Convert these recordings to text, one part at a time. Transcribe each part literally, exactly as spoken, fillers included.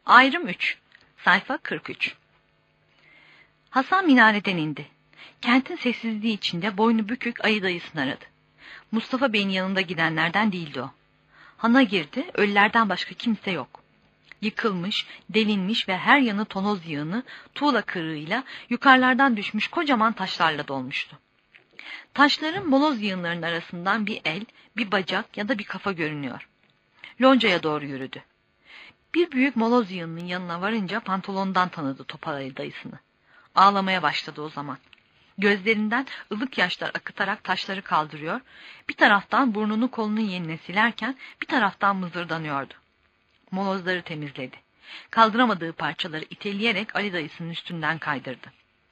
Ayrım üç. Sayfa kırk üç. Hasan minareden indi. Kentin sessizliği içinde boynu bükük ayı dayısını aradı. Mustafa Bey'in yanında gidenlerden değildi o. Hana girdi, ölülerden başka kimse yok. Yıkılmış, delinmiş ve her yanı tonoz yığını, tuğla kırığıyla, yukarılardan düşmüş kocaman taşlarla dolmuştu. Taşların moloz yığınlarının arasından bir el, bir bacak ya da bir kafa görünüyor. Loncaya doğru yürüdü. Bir büyük moloz yığınının yanına varınca pantolondan tanıdı Topal Ali dayısını. Ağlamaya başladı o zaman. Gözlerinden ılık yaşlar akıtarak taşları kaldırıyor, bir taraftan burnunu kolunu yenine silerken bir taraftan mızırdanıyordu. Molozları temizledi. Kaldıramadığı parçaları iteleyerek Ali dayısının üstünden kaydırdı.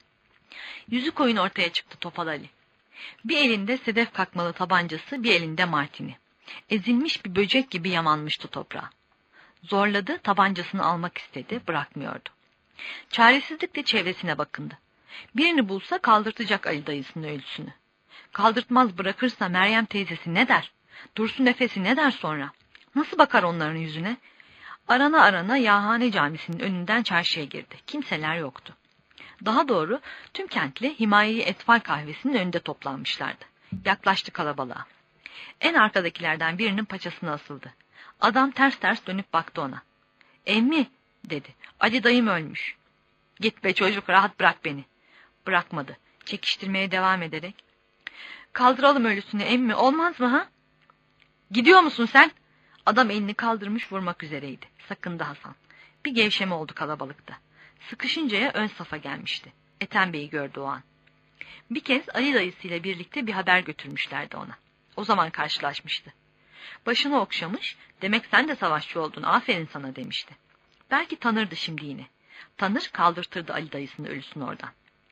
Yüzü koyun ortaya çıktı Topal Ali. Bir elinde sedef kakmalı tabancası, bir elinde martini. Ezilmiş bir böcek gibi yamanmıştı toprağa. Zorladı, tabancasını almak istedi, bırakmıyordu. Çaresizlikle çevresine bakındı. Birini bulsa kaldırtacak Ali dayısının ölüsünü. Kaldırtmaz bırakırsa Meryem teyzesi ne der? Dursun nefesi ne der sonra? Nasıl bakar onların yüzüne? Arana arana Yahane Camisi'nin önünden çarşıya girdi. Kimseler yoktu. Daha doğru tüm kentli Himaye-i Etfal kahvesinin önünde toplanmışlardı. Yaklaştı kalabalığa. En arkadakilerden birinin paçasına asıldı. Adam ters ters dönüp baktı ona. "Emmi," dedi. "Ali dayım ölmüş." "Git be çocuk, rahat bırak beni." Bırakmadı. Çekiştirmeye devam ederek. "Kaldıralım ölüsünü emmi, olmaz mı ha?" "Gidiyor musun sen?" Adam elini kaldırmış vurmak üzereydi. Sakındı Hasan. Bir gevşeme oldu kalabalıkta. Sıkışıncaya ön safa gelmişti. Ethem Bey'i gördü o an. Bir kez Ali dayısıyla birlikte bir haber götürmüşlerdi ona. O zaman karşılaşmıştı. Başını okşamış, "Demek sen de savaşçı oldun, aferin sana," demişti. Belki tanırdı şimdi yine. Tanır, kaldırtırdı Ali dayısının ölüsünü oradan.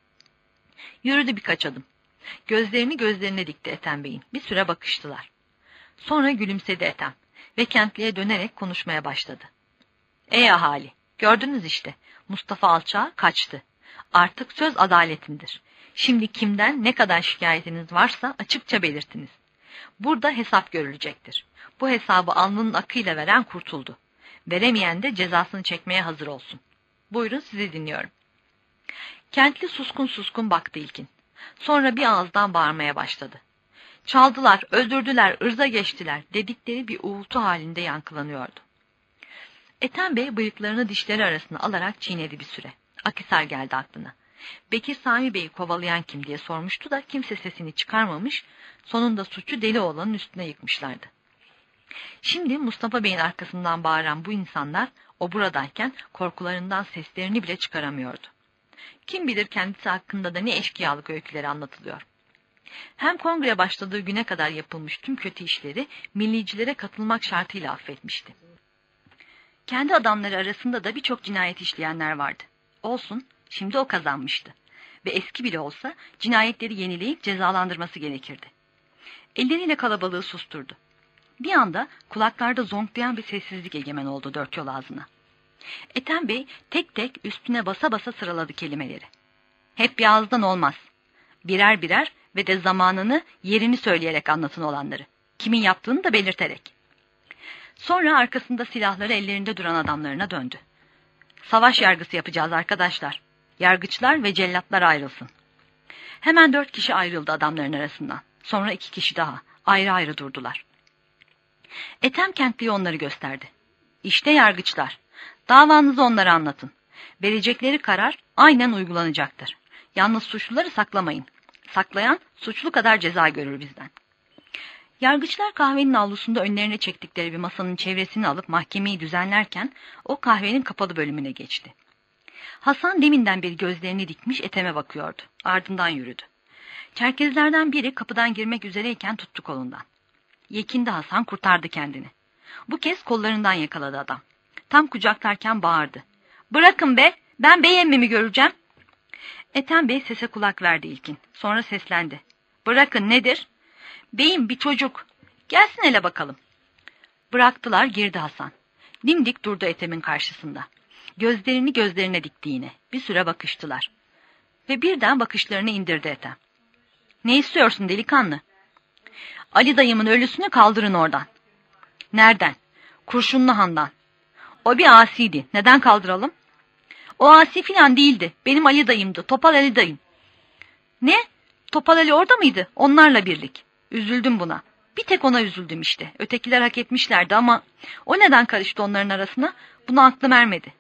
Yürüdü birkaç adım. Gözlerini gözlerine dikti Ethem Bey'in. Bir süre bakıştılar. Sonra gülümsedi Ethem ve kentliye dönerek konuşmaya başladı. "Ey ahali, gördünüz işte, Mustafa Alçak kaçtı. Artık söz adaletindir. Şimdi kimden ne kadar şikayetiniz varsa açıkça belirtiniz. Burada hesap görülecektir. Bu hesabı alnının akıyla veren kurtuldu. Veremeyen de cezasını çekmeye hazır olsun. Buyurun, sizi dinliyorum." Kentli suskun suskun baktı ilkin. Sonra bir ağızdan bağırmaya başladı. "Çaldılar, öldürdüler, ırza geçtiler," dedikleri bir uğultu halinde yankılanıyordu. Ethem Bey bıyıklarını dişleri arasına alarak çiğnedi bir süre. Akhisar geldi aklına. Bekir Sami Bey'i kovalayan kim diye sormuştu da kimse sesini çıkarmamış, sonunda suçu deli oğlanın üstüne yıkmışlardı. Şimdi Mustafa Bey'in arkasından bağıran bu insanlar o buradayken korkularından seslerini bile çıkaramıyordu. Kim bilir kendisi hakkında da ne eşkıyalık öyküleri anlatılıyor. Hem kongreye başladığı güne kadar yapılmış tüm kötü işleri millicilere katılmak şartıyla affetmişti. Kendi adamları arasında da birçok cinayet işleyenler vardı. Olsun, şimdi o kazanmıştı. Ve eski bile olsa cinayetleri yenileyip cezalandırması gerekirdi. Elleriyle kalabalığı susturdu. Bir anda kulaklarda zonklayan bir sessizlik egemen oldu dört yol ağzına. Ethem Bey tek tek üstüne basa basa sıraladı kelimeleri. Hep bir ağızdan olmaz. Birer birer ve de zamanını, yerini söyleyerek anlatın olanları. Kimin yaptığını da belirterek. Sonra arkasında silahları ellerinde duran adamlarına döndü. "Savaş yargısı yapacağız arkadaşlar. Yargıçlar ve cellatlar ayrılsın." Hemen dört kişi ayrıldı adamların arasından. Sonra iki kişi daha ayrı ayrı durdular. Ethem kentliye onları gösterdi. "İşte yargıçlar. Davanızı onlara anlatın. Verecekleri karar aynen uygulanacaktır. Yalnız suçluları saklamayın. Saklayan suçlu kadar ceza görür bizden." Yargıçlar kahvenin avlusunda önlerine çektikleri bir masanın çevresini alıp mahkemeyi düzenlerken o kahvenin kapalı bölümüne geçti. Hasan deminden beri gözlerini dikmiş Ethem'e bakıyordu. Ardından yürüdü. Çerkezlerden biri kapıdan girmek üzereyken tuttu kolundan. Yekindi Hasan, kurtardı kendini. Bu kez kollarından yakaladı adam. Tam kucaklarken bağırdı. "Bırakın be, ben bey emmimi göreceğim." Ethem Bey sese kulak verdi ilkin. Sonra seslendi. "Bırakın, nedir?" "Beyim, bir çocuk. Gelsin hele bakalım." Bıraktılar, girdi Hasan. Dimdik durdu Ethem'in karşısında. Gözlerini gözlerine dikti yine. Bir süre bakıştılar. Ve birden bakışlarını indirdi Ethem. "Ne istiyorsun delikanlı?" "Ali dayımın ölüsünü kaldırın oradan." "Nereden?" "Kurşunlu Han'dan." O bir asiydi. Neden kaldıralım? O asi filan değildi. Benim Ali dayımdı. Topal Ali dayım. Ne? Topal Ali orada mıydı? Onlarla birlik. Üzüldüm buna. Bir tek ona üzüldüm işte. Ötekiler hak etmişlerdi ama o neden karıştı onların arasına? Buna aklım ermedi.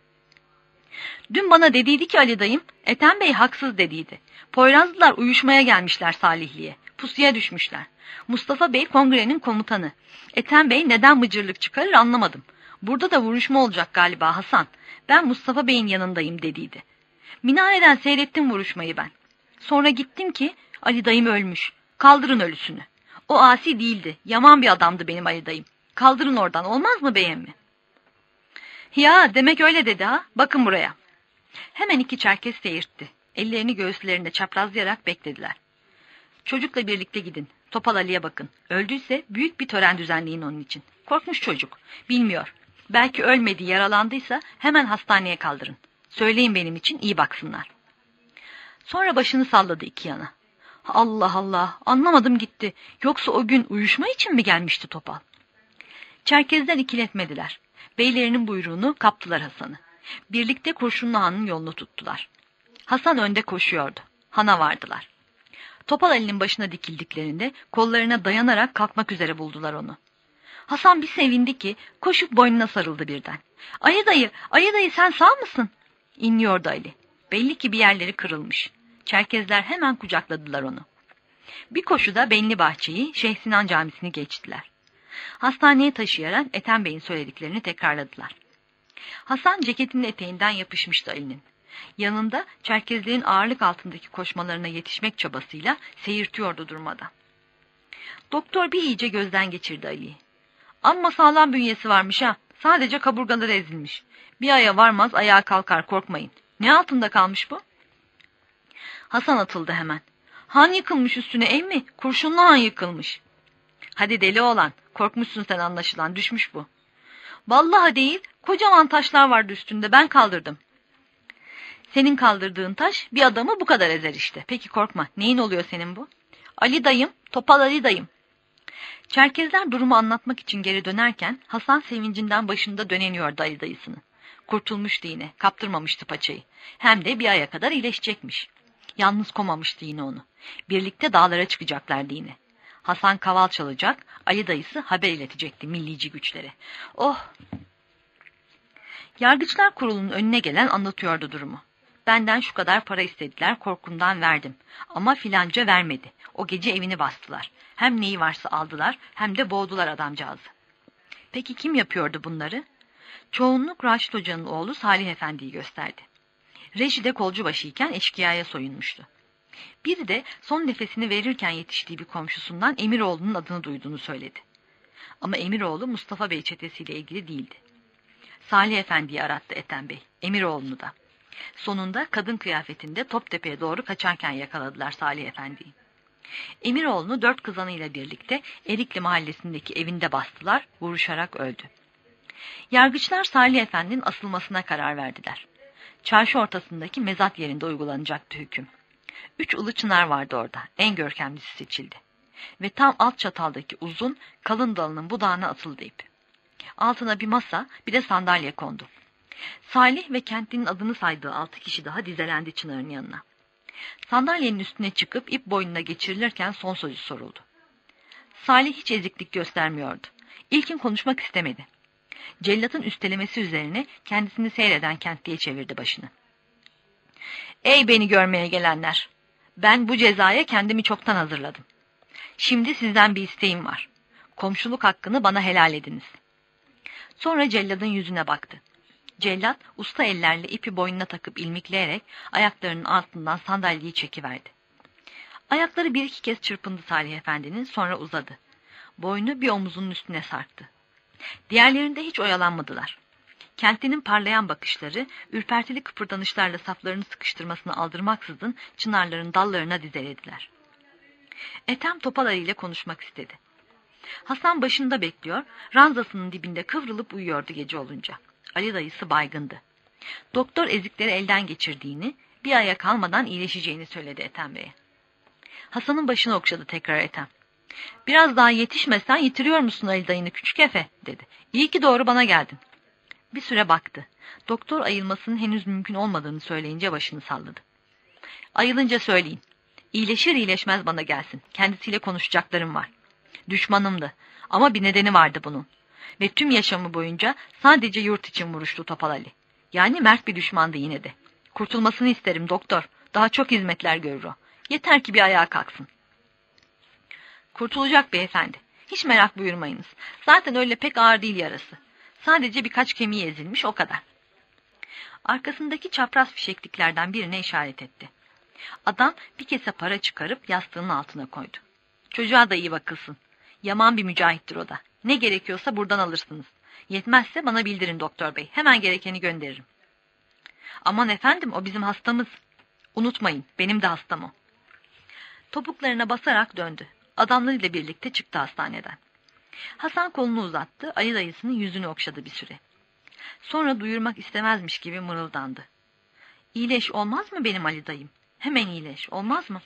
Dün bana dediydi ki Ali dayım, Ethem Bey haksız dediydi. Poyrazlılar uyuşmaya gelmişler Salihli'ye. Pusuya düşmüşler. Mustafa Bey kongrenin komutanı. Ethem Bey neden mıcırlık çıkarır anlamadım. Burada da vuruşma olacak galiba Hasan. Ben Mustafa Bey'in yanındayım dediydi. Minareden seyrettim vuruşmayı ben. Sonra gittim ki Ali dayım ölmüş. Kaldırın ölüsünü. O asi değildi. Yaman bir adamdı benim Ali dayım. Kaldırın oradan, olmaz mı beyim mi? Ya demek öyle dedi ha. Bakın buraya. Hemen iki Çerkes seyirtti. Ellerini göğüslerinde çaprazlayarak beklediler. Çocukla birlikte gidin. Topal Ali'ye bakın. Öldüyse büyük bir tören düzenleyin onun için. Korkmuş çocuk. Bilmiyor. Belki ölmedi, yaralandıysa hemen hastaneye kaldırın. Söyleyin benim için, iyi baksınlar. Sonra başını salladı iki yana. Allah Allah, anlamadım gitti. Yoksa o gün uyuşma için mi gelmişti Topal? Çerkezler ikiletmediler. Beylerinin buyruğunu kaptılar Hasan'ı. Birlikte Kurşunlu Han'ın yolunu tuttular. Hasan önde koşuyordu. Han'a vardılar. Topal Ali'nin başına dikildiklerinde kollarına dayanarak kalkmak üzere buldular onu. Hasan bir sevindi ki koşup boynuna sarıldı birden. "Ayı dayı, ayı dayı sen sağ mısın?" İnliyordu Ali. Belli ki bir yerleri kırılmış. Çerkezler hemen kucakladılar onu. Bir koşuda Benli Bahçe'yi, Şeyh Sinan Camisi'ni geçtiler. Hastaneye taşıyarak Ethem Bey'in söylediklerini tekrarladılar. Hasan ceketinin eteğinden yapışmıştı Ali'nin. Yanında Çerkezlerin ağırlık altındaki koşmalarına yetişmek çabasıyla seyirtiyordu durmadan. Doktor bir iyice gözden geçirdi Ali'yi. Amma sağlam bünyesi varmış ha. Sadece kaburgaları ezilmiş. Bir aya varmaz ayağa kalkar, korkmayın. Ne altında kalmış bu? Hasan atıldı hemen. Han yıkılmış üstüne emmi. Kurşunlu Han yıkılmış. Hadi deli oğlan. Korkmuşsun sen anlaşılan. Düşmüş bu. Vallahi değil. Kocaman taşlar vardı üstünde. Ben kaldırdım. Senin kaldırdığın taş bir adamı bu kadar ezer işte. Peki korkma. Neyin oluyor senin bu? Ali dayım. Topal Ali dayım. Çerkezler durumu anlatmak için geri dönerken Hasan sevincinden başında döneniyordu Ali dayısını. Kurtulmuştu yine. Kaptırmamıştı paçayı. Hem de bir aya kadar iyileşecekmiş. Yalnız komamıştı yine onu. Birlikte dağlara çıkacaklardı yine. Hasan kaval çalacak, Ali dayısı haber iletecekti millici güçlere. Oh! Yargıçlar Kurulu'nun önüne gelen anlatıyordu durumu. Benden şu kadar para istediler, korkumdan verdim. Ama filanca vermedi. O gece evini bastılar. Hem neyi varsa aldılar, hem de boğdular adamcağızı. Peki kim yapıyordu bunları? Çoğunluk Raşit Hoca'nın oğlu Salih Efendi'yi gösterdi. Rejide kolcubaşıyken eşkıyaya soyunmuştu. Biri de son nefesini verirken yetiştiği bir komşusundan Emiroğlu'nun adını duyduğunu söyledi. Ama Emiroğlu Mustafa Bey çetesiyle ilgili değildi. Salih Efendi'yi arattı Ethem Bey, Emiroğlu'nu da. Sonunda kadın kıyafetinde Toptepe'ye doğru kaçarken yakaladılar Salih Efendi'yi. Emiroğlu'nu dört kızanıyla birlikte Erikli mahallesindeki evinde bastılar, vuruşarak öldü. Yargıçlar Salih Efendi'nin asılmasına karar verdiler. Çarşı ortasındaki mezat yerinde uygulanacaktı hüküm. Üç ulu çınar vardı orada, en görkemlisi seçildi. Ve tam alt çataldaki uzun, kalın dalının budağına atıldı ip. Altına bir masa, bir de sandalye kondu. Salih ve kentlinin adını saydığı altı kişi daha dizelendi çınarın yanına. Sandalyenin üstüne çıkıp ip boynuna geçirilirken son sözü soruldu. Salih hiç eziklik göstermiyordu. İlkin konuşmak istemedi. Cellatın üstelemesi üzerine kendisini seyreden kentliye çevirdi başını. Ey beni görmeye gelenler! Ben bu cezaya kendimi çoktan hazırladım. Şimdi sizden bir isteğim var. Komşuluk hakkını bana helal ediniz. Sonra celladın yüzüne baktı. Cellat usta ellerle ipi boynuna takıp ilmikleyerek ayaklarının altından sandalyeyi çekiverdi. Ayakları bir iki kez çırpındı Salih Efendi'nin, sonra uzadı. Boynu bir omuzunun üstüne sarktı. Diğerlerinde hiç oyalanmadılar. Kentlinin parlayan bakışları, ürpertili kıpırdanışlarla saflarını sıkıştırmasını aldırmaksızın çınarların dallarına dizelediler. Ethem Topal Ali ile konuşmak istedi. Hasan başında bekliyor, ranzasının dibinde kıvrılıp uyuyordu gece olunca. Ali dayısı baygındı. Doktor ezikleri elden geçirdiğini, bir aya kalmadan iyileşeceğini söyledi Ethem Bey'e. Hasan'ın başını okşadı tekrar Ethem. Biraz daha yetişmesen yitiriyor musun Ali dayını küçük efe, dedi. İyi ki doğru bana geldin. Bir süre baktı. Doktor ayılmasının henüz mümkün olmadığını söyleyince başını salladı. Ayılınca söyleyin. İyileşir iyileşmez bana gelsin. Kendisiyle konuşacaklarım var. Düşmanımdı. Ama bir nedeni vardı bunun. Ve tüm yaşamı boyunca sadece yurt için vuruştu Topal Ali. Yani mert bir düşmandı yine de. Kurtulmasını isterim doktor. Daha çok hizmetler görür o. Yeter ki bir ayağa kalksın. Kurtulacak beyefendi. Hiç merak buyurmayınız. Zaten öyle pek ağır değil yarası. Sadece birkaç kemiği ezilmiş, o kadar. Arkasındaki çapraz fişekliklerden birine işaret etti. Adam bir kese para çıkarıp yastığının altına koydu. Çocuğa da iyi bakılsın. Yaman bir mücahittir o da. Ne gerekiyorsa buradan alırsınız. Yetmezse bana bildirin doktor bey. Hemen gerekeni gönderirim. Aman efendim, o bizim hastamız. Unutmayın, benim de hastam o. Topuklarına basarak döndü. Adamlarıyla birlikte çıktı hastaneden. Hasan kolunu uzattı, ayı dayısının yüzünü okşadı bir süre. Sonra duyurmak istemezmiş gibi mırıldandı. İyileş olmaz mı benim Ali dayım? Hemen iyileş olmaz mı?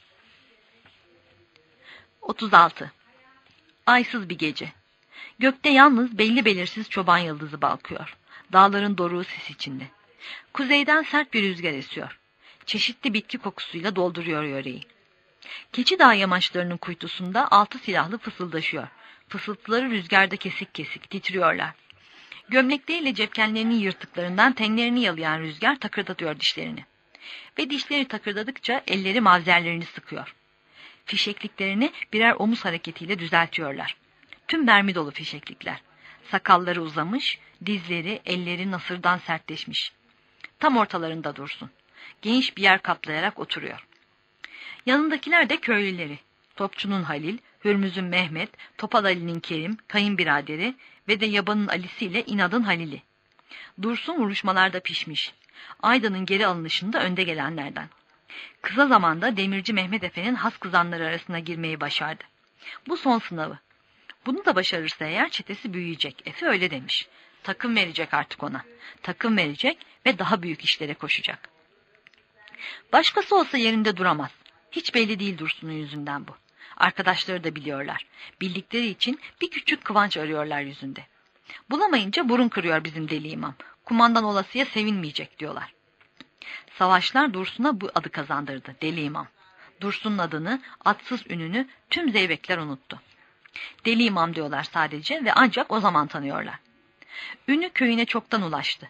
otuz altı. Aysız bir gece. Gökte yalnız belli belirsiz çoban yıldızı balkıyor. Dağların doruğu sis içinde. Kuzeyden sert bir rüzgar esiyor. Çeşitli bitki kokusuyla dolduruyor yöreyi. Keçidağ yamaçlarının kuytusunda altı silahlı fısıldaşıyor. Fısıltıları rüzgarda kesik kesik titriyorlar. Gömlekleriyle cepkenlerinin yırtıklarından tenlerini yalayan rüzgar takırdatıyor dişlerini. Ve dişleri takırdadıkça elleri mavzerlerini sıkıyor. Fişekliklerini birer omuz hareketiyle düzeltiyorlar. Tüm mermi dolu fişeklikler. Sakalları uzamış, dizleri, elleri nasırdan sertleşmiş. Tam ortalarında dursun. Geniş bir yer kaplayarak oturuyor. Yanındakiler de köylüleri. Topçunun Halil, Hürmüz'ün Mehmet, Topal Ali'nin Kerim, kayınbiraderi ve de yabanın Ali'si ile inadın Halil'i. Dursun vuruşmalarda pişmiş. Aydın'ın geri alınışında önde gelenlerden. Kısa zamanda Demirci Mehmet Efe'nin has kızanları arasına girmeyi başardı. Bu son sınavı. Bunu da başarırsa eğer çetesi büyüyecek. Efe öyle demiş. Takım verecek artık ona. Takım verecek ve daha büyük işlere koşacak. Başkası olsa yerinde duramaz. Hiç belli değil Dursun'un yüzünden bu. Arkadaşları da biliyorlar. Bildikleri için bir küçük kıvanç arıyorlar yüzünde. Bulamayınca burun kırıyor bizim deli imam. Kumandan olasıya sevinmeyecek diyorlar. Savaşlar Dursun'a bu adı kazandırdı, deli imam. Dursun'un adını, adsız ününü tüm zeybekler unuttu. Deli imam diyorlar sadece ve ancak o zaman tanıyorlar. Ünü köyüne çoktan ulaştı.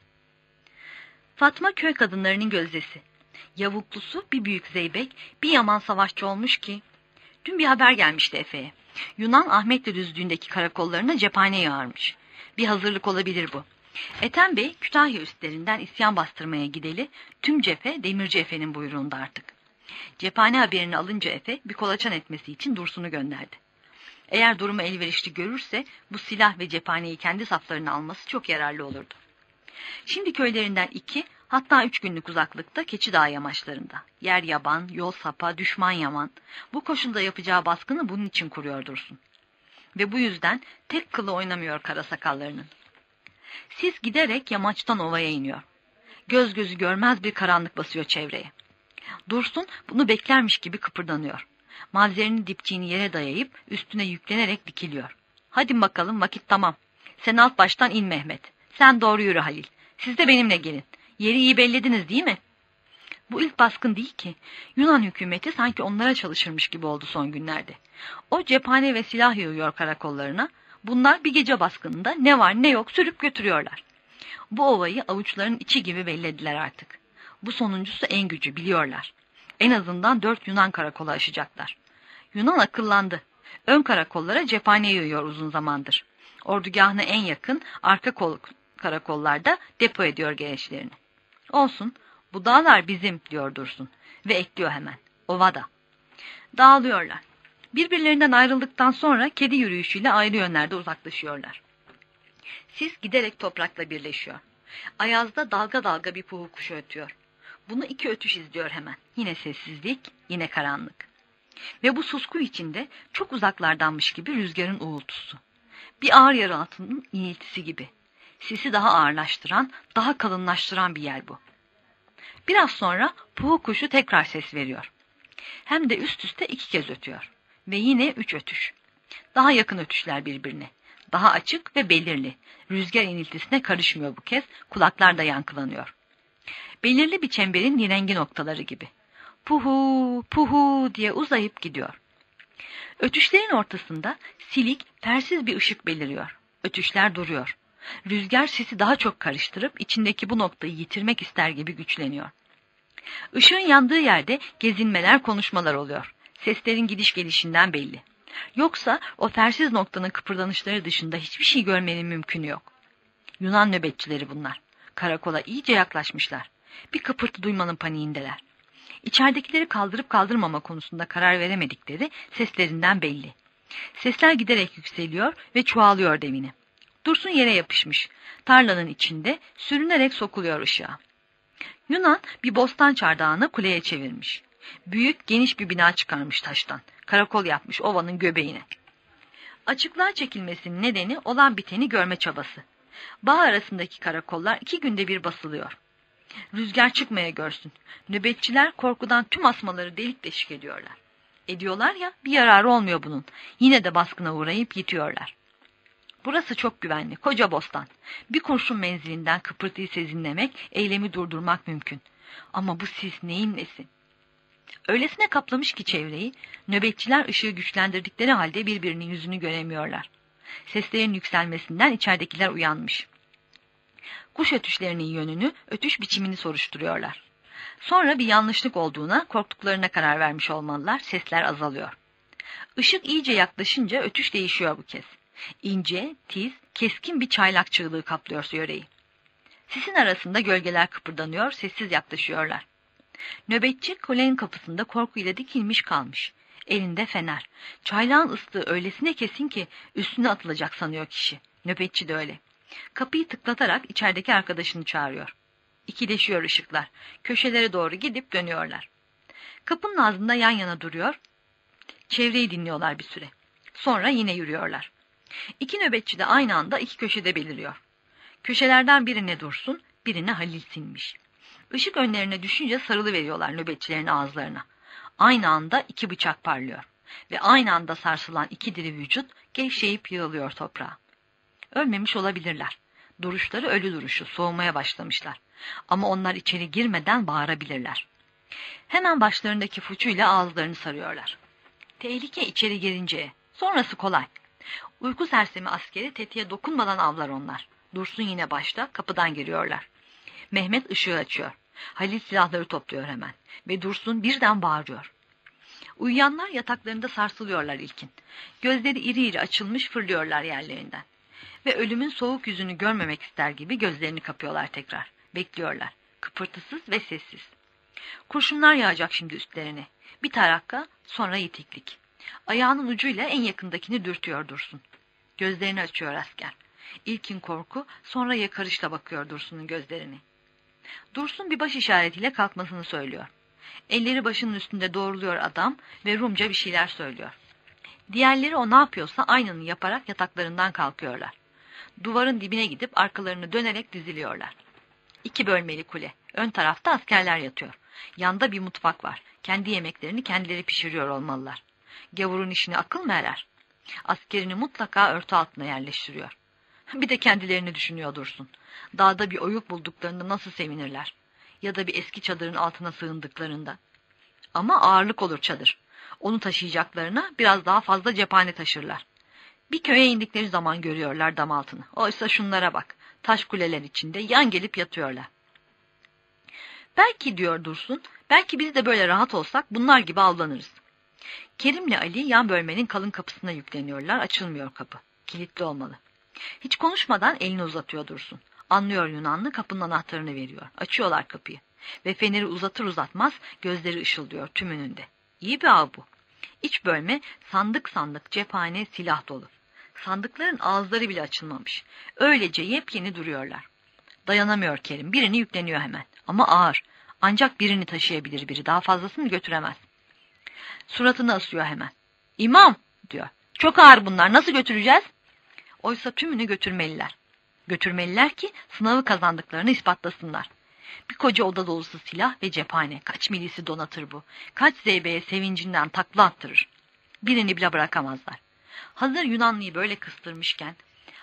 Fatma köy kadınlarının gözdesi. Yavuklusu bir büyük zeybek, bir yaman savaşçı olmuş ki. Dün bir haber gelmişti Efe'ye. Yunan Ahmetli düzlüğündeki karakollarına cephane yağarmış. Bir hazırlık olabilir bu. Ethem Bey Kütahya üstlerinden isyan bastırmaya gideli, tüm cephe Demirci Efe'nin buyruğunda artık. Cephane haberini alınca Efe bir kolaçan etmesi için Dursun'u gönderdi. Eğer durumu elverişli görürse bu silah ve cephaneyi kendi saflarına alması çok yararlı olurdu. Şimdi köylerinden iki, hatta üç günlük uzaklıkta Keçidağ yamaçlarında. Yer yaban, yol sapa, düşman yaman. Bu koşulda yapacağı baskını bunun için kuruyor Dursun. Ve bu yüzden tek kılı oynamıyor kara sakallarının. Sis giderek yamaçtan ovaya iniyor. Göz gözü görmez bir karanlık basıyor çevreye. Dursun bunu beklermiş gibi kıpırdanıyor. Mavzerinin dipçiğini yere dayayıp üstüne yüklenerek dikiliyor. Hadi bakalım, vakit tamam. Sen alt baştan in Mehmet. Sen doğru yürü Halil. Siz de benimle gelin. Yeri iyi bellediniz değil mi? Bu ilk baskın değil ki. Yunan hükümeti sanki onlara çalışırmış gibi oldu son günlerde. O cephane ve silah yığıyor karakollarına. Bunlar bir gece baskınında ne var ne yok sürüp götürüyorlar. Bu ovayı avuçların içi gibi bellediler artık. Bu sonuncusu en gücü, biliyorlar. En azından dört Yunan karakola aşacaklar. Yunan akıllandı. Ön karakollara cephane yığıyor uzun zamandır. Ordugahına en yakın arka kol karakollarda depo ediyor gereçlerini. Olsun, bu dağlar bizim diyor Dursun ve ekliyor hemen. Ovada. Dağılıyorlar. Birbirlerinden ayrıldıktan sonra kedi yürüyüşüyle ayrı yönlerde uzaklaşıyorlar. Sis giderek toprakla birleşiyor. Ayazda dalga dalga bir puhu kuşu ötüyor. Bunu iki ötüş izliyor hemen. Yine sessizlik, yine karanlık. Ve bu susku içinde çok uzaklardanmış gibi rüzgarın uğultusu. Bir ağır yaraltının iniltisi gibi. Sisi daha ağırlaştıran, daha kalınlaştıran bir yel bu. Biraz sonra puhu kuşu tekrar ses veriyor. Hem de üst üste iki kez ötüyor. Ve yine üç ötüş. Daha yakın ötüşler birbirine. Daha açık ve belirli. Rüzgar iniltisine karışmıyor bu kez, kulaklarda yankılanıyor. Belirli bir çemberin nirengi noktaları gibi. Puhu, puhu diye uzayıp gidiyor. Ötüşlerin ortasında silik, fersiz bir ışık beliriyor. Ötüşler duruyor. Rüzgar sesi daha çok karıştırıp içindeki bu noktayı yitirmek ister gibi güçleniyor. Işığın yandığı yerde gezinmeler, konuşmalar oluyor. Seslerin gidiş gelişinden belli. Yoksa o fersiz noktanın kıpırdanışları dışında hiçbir şey görmenin mümkünü yok. Yunan nöbetçileri bunlar. Karakola iyice yaklaşmışlar. Bir kıpırtı duymanın paniğindeler. İçeridekileri kaldırıp kaldırmama konusunda karar veremedikleri seslerinden belli. Sesler giderek yükseliyor ve çoğalıyor devini. Dursun yere yapışmış. Tarlanın içinde sürünerek sokuluyor ışığa. Yunan bir bostan çardağını kuleye çevirmiş. Büyük, geniş bir bina çıkarmış taştan. Karakol yapmış ovanın göbeğine. Açıklığa çekilmesinin nedeni olan biteni görme çabası. Bağ arasındaki karakollar iki günde bir basılıyor. Rüzgar çıkmaya görsün. Nöbetçiler korkudan tüm asmaları delik deşik ediyorlar. Ediyorlar ya, bir yararı olmuyor bunun. Yine de baskına uğrayıp yitiyorlar. Burası çok güvenli, koca bostan. Bir kurşun menzilinden kıpırtıyı sezinlemek, eylemi durdurmak mümkün. Ama bu sis neyin nesi? Öylesine kaplamış ki çevreyi, nöbetçiler ışığı güçlendirdikleri halde birbirinin yüzünü göremiyorlar. Seslerin yükselmesinden içeridekiler uyanmış. Kuş ötüşlerinin yönünü, ötüş biçimini soruşturuyorlar. Sonra bir yanlışlık olduğuna, korktuklarına karar vermiş olmalılar, sesler azalıyor. Işık iyice yaklaşınca ötüş değişiyor bu kez. İnce, tiz, keskin bir çaylak çığlığı kaplıyor yöreyi. Sisin arasında gölgeler kıpırdanıyor, sessiz yaklaşıyorlar. Nöbetçi kulenin kapısında korkuyla dikilmiş kalmış. Elinde fener. Çaylağın ıslığı öylesine kesin ki üstüne atılacak sanıyor kişi. Nöbetçi de öyle. Kapıyı tıklatarak içerideki arkadaşını çağırıyor. İkileşiyor ışıklar. Köşelere doğru gidip dönüyorlar. Kapının ağzında yan yana duruyor. Çevreyi dinliyorlar bir süre. Sonra yine yürüyorlar. İki nöbetçi de aynı anda iki köşede beliriyor. Köşelerden birine Dursun, birine Halil sinmiş. Işık önlerine düşünce sarılı veriyorlar nöbetçilerin ağızlarına. Aynı anda iki bıçak parlıyor. Ve aynı anda sarsılan iki diri vücut gevşeyip yığılıyor toprağa. Ölmemiş olabilirler. Duruşları ölü duruşu, soğumaya başlamışlar. Ama onlar içeri girmeden bağırabilirler. Hemen başlarındaki fıçıyla ağızlarını sarıyorlar. Tehlike içeri girince, sonrası kolay. Uyku sersemi askeri tetiğe dokunmadan avlar onlar. Dursun yine başta, kapıdan giriyorlar. Mehmet ışığı açıyor. Halil silahları topluyor hemen. Ve Dursun birden bağırıyor. Uyuyanlar yataklarında sarsılıyorlar ilkin. Gözleri iri iri açılmış fırlıyorlar yerlerinden. Ve ölümün soğuk yüzünü görmemek ister gibi gözlerini kapıyorlar tekrar. Bekliyorlar. Kıpırtısız ve sessiz. Kurşunlar yağacak şimdi üstlerine. Bir tarakka, sonra yitiklik. Ayağının ucuyla en yakındakini dürtüyor Dursun. Gözlerini açıyor asker. İlkin korku, sonra yakarışla bakıyor Dursun'un gözlerini. Dursun bir baş işaretiyle kalkmasını söylüyor. Elleri başının üstünde doğruluyor adam ve Rumca bir şeyler söylüyor. Diğerleri o ne yapıyorsa aynını yaparak yataklarından kalkıyorlar. Duvarın dibine gidip arkalarını dönerek diziliyorlar. İki bölmeli kule. Ön tarafta askerler yatıyor. Yanda bir mutfak var. Kendi yemeklerini kendileri pişiriyor olmalılar. Gavurun işini akıl mı erer? Askerini mutlaka örtü altına yerleştiriyor. Bir de kendilerini düşünüyor Dursun. Dağda bir oyuk bulduklarında nasıl sevinirler? Ya da bir eski çadırın altına sığındıklarında. Ama ağırlık olur çadır. Onu taşıyacaklarına biraz daha fazla cephane taşırlar. Bir köye indikleri zaman görüyorlar dam altını. Oysa şunlara bak. Taş kuleler içinde yan gelip yatıyorlar. Belki diyor Dursun, belki biz de böyle rahat olsak bunlar gibi avlanırız. Kerim'le Ali yan bölmenin kalın kapısına yükleniyorlar. Açılmıyor kapı. Kilitli olmalı. Hiç konuşmadan elini uzatıyor Dursun. Anlıyor Yunanlı, kapının anahtarını veriyor. Açıyorlar kapıyı. Ve feneri uzatır uzatmaz gözleri ışıldıyor tümününde. İyi bir av bu. İç bölme sandık sandık cephane silah dolu. Sandıkların ağızları bile açılmamış. Öylece yepyeni duruyorlar. Dayanamıyor Kerim. Birini yükleniyor hemen. Ama ağır. Ancak birini taşıyabilir biri. Daha fazlasını götüremez. Suratını asıyor hemen. İmam diyor. Çok ağır bunlar. Nasıl götüreceğiz? Oysa tümünü götürmeliler. Götürmeliler ki sınavı kazandıklarını ispatlasınlar. Bir koca oda dolusu silah ve cephane. Kaç milisi donatır bu. Kaç zeybeye sevincinden takla attırır. Birini bile bırakamazlar. Hazır Yunanlıyı böyle kıstırmışken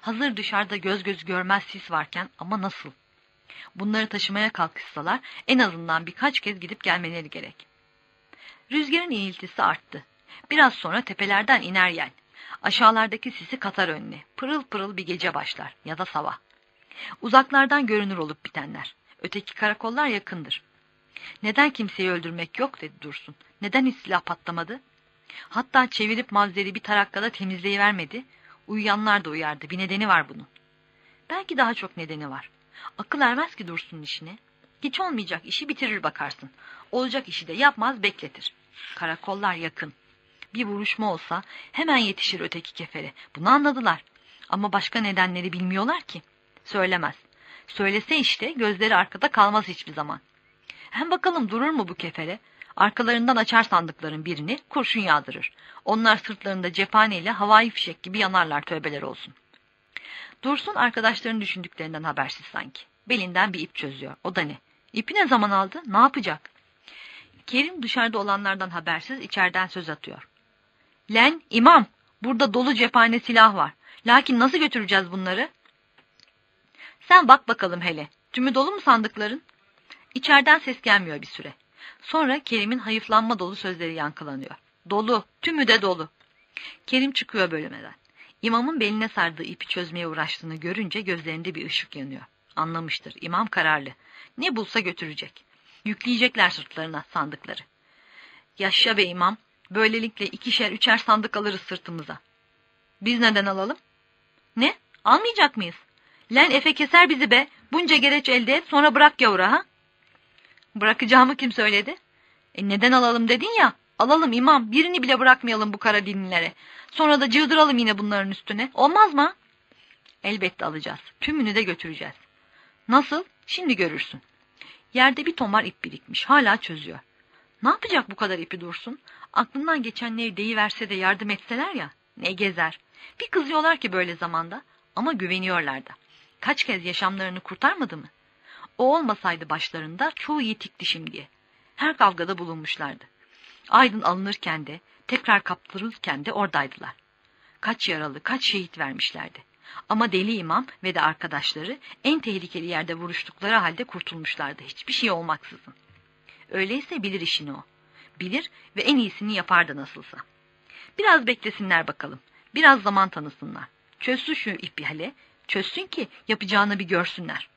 Hazır dışarıda göz göz görmez sis varken ama nasıl? Bunları taşımaya kalkışsalar en azından birkaç kez gidip gelmeleri gerek. Rüzgarın iniltisi arttı. Biraz sonra tepelerden iner yel. Aşağılardaki sisi katar önüne. Pırıl pırıl bir gece başlar ya da sabah. Uzaklardan görünür olup bitenler. Öteki karakollar yakındır. Neden kimseyi öldürmek yok dedi Dursun. Neden hiç silah patlamadı? Hatta çevirip Mazder'i bir tarakkada temizleyivermedi. Uyuyanlar da uyardı. Bir nedeni var bunun. Belki daha çok nedeni var. Akıl ermez ki Dursun'un işine. Hiç olmayacak işi bitirir bakarsın. Olacak işi de yapmaz bekletir. Karakollar yakın. Bir vuruşma olsa hemen yetişir öteki kefere. Bunu anladılar. Ama başka nedenleri bilmiyorlar ki. Söylemez. Söylese işte gözleri arkada kalmaz hiçbir zaman. Hem bakalım durur mu bu kefere? Arkalarından açar sandıkların birini, kurşun yağdırır. Onlar sırtlarında cephaneyle havai fişek gibi yanarlar, tövbeler olsun. Dursun arkadaşlarının düşündüklerinden habersiz sanki. Belinden bir ip çözüyor. O da ne? İpi ne zaman aldı? Ne yapacak? Kerim dışarıda olanlardan habersiz içeriden söz atıyor. Len, imam, burada dolu cephane silah var. Lakin nasıl götüreceğiz bunları? Sen bak bakalım hele. Tümü dolu mu sandıkların? İçeriden ses gelmiyor bir süre. Sonra Kerim'in hayıflanma dolu sözleri yankılanıyor. Dolu, tümü de dolu. Kerim çıkıyor bölmeden. İmamın beline sardığı ipi çözmeye uğraştığını görünce gözlerinde bir ışık yanıyor. Anlamıştır. İmam kararlı. Ne bulsa götürecek. Yükleyecekler sırtlarına sandıkları. Yaşa be imam. Böylelikle ikişer üçer sandık alırız sırtımıza. Biz neden alalım? Ne? Almayacak mıyız? Len Efe keser bizi be. Bunca gereç elde et sonra bırak yavura ha. Bırakacağımı kim söyledi? E neden alalım dedin ya. Alalım imam. Birini bile bırakmayalım bu kara dinlilere. Sonra da cığdıralım yine bunların üstüne. Olmaz mı? Elbette alacağız. Tümünü de götüreceğiz. Nasıl? Şimdi görürsün. Yerde bir tomar ip birikmiş. Hala çözüyor. Ne yapacak bu kadar ipi Dursun? Aklından geçenleri deyiverse de yardım etseler ya. Ne gezer. Bir kızıyorlar ki böyle zamanda. Ama güveniyorlar da. Kaç kez yaşamlarını kurtarmadı mı? O olmasaydı başlarında çoğu yitikti şimdiye. Her kavgada bulunmuşlardı. Aydın alınırken de, tekrar kaptırılırken de oradaydılar. Kaç yaralı, kaç şehit vermişlerdi. Ama deli imam ve de arkadaşları en tehlikeli yerde vuruştukları halde kurtulmuşlardı. Hiçbir şey olmaksızın. Öyleyse bilir işini o. Bilir ve en iyisini yapardı nasılsa. Biraz beklesinler bakalım. Biraz zaman tanısınlar. Çözsün şu ipi hele. Çözsün ki yapacağını bir görsünler.